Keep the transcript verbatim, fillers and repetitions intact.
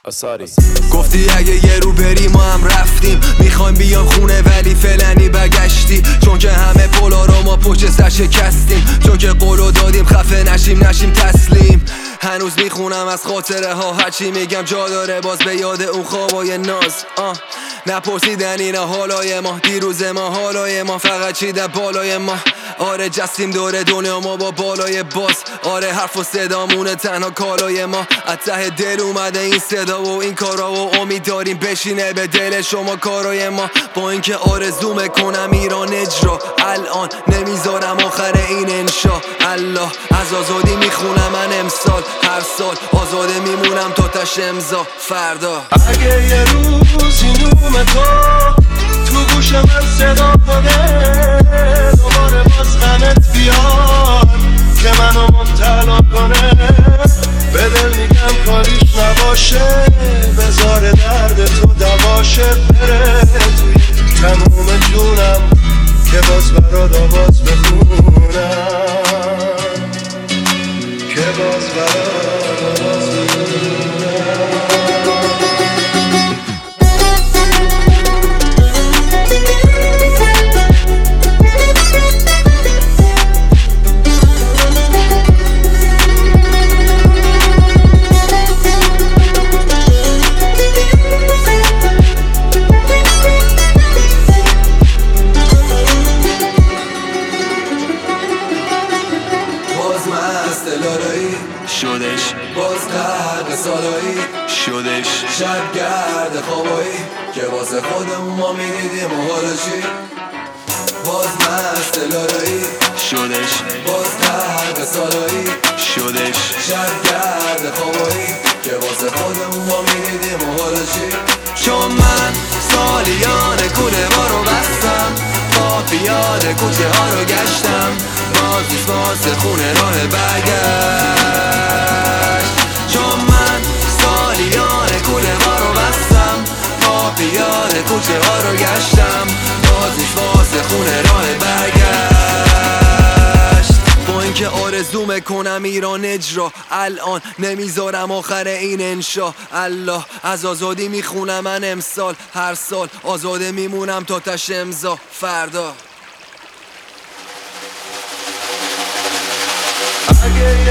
آساری گفتی اگه یه رو بریم ما هم رفتیم، میخوایم بیام خونه ولی فلنی برگشتی، چون که همه پولا رو ما پشت سر شکستیم، چون که قولو دادیم خفه نشیم نشیم تسلیم. هنوز میخونم از خاطره ها، هرچی میگم جا داره باز به یاد اون خوابای ناز. آه نپرسیدن اینا حالای ما، دیروز ما حالای ما فقط چیده بالای ما. آره جستیم دور دنیا ما با بالای باز، آره حرف و صدامونه تنها کالای ما. از ته دل اومده این صدا و این کارا و امید داریم بشینه به دل شما کارای ما. با اینکه آرزو میکنم ایران اجرا، الان نمیذارم آخر این انشا الله. از آزادی میخونم من امسال، هر سال آزاده میمونم تا تش امضا فردا. اگه یه روزی نوم تو تو گوش من صدا کنه، دوباره باز غمت بیاد که منو مبتلا کنه، به دل میگم کاریش نباشه، بذار درد تو دواشه، بره توی تموم جونم که باز برات آواز بخونم، که باز برات آواز بخونم. شدش باز غرق سالایی، شدش شب گرد خوابایی که واسه خودمون ما میدیدیم و حالا چی؟ باز مست لالایی شدش باز غرق سالایی، شدش شب گرد خوابایی که واسه خودمون ما میدیدیم و حالا چی؟ چون من سالیان کوله ما رو بستم، با پیاده کوچه ها رو گشتم، باز نیست واسه خونه راه برگشت. چون من سالیان کوله ما رو بستم، با پیاده کوچه ها رو گشتم، باز نیست واسه خونه راه برگشت. با اینکه آرزو میکنم ایران اجرا، الان نمیذارم آخر این انشا الله. از آزادی میخونم من امسال، هر سال آزاده میمونم تا تش امضا فردا. اگه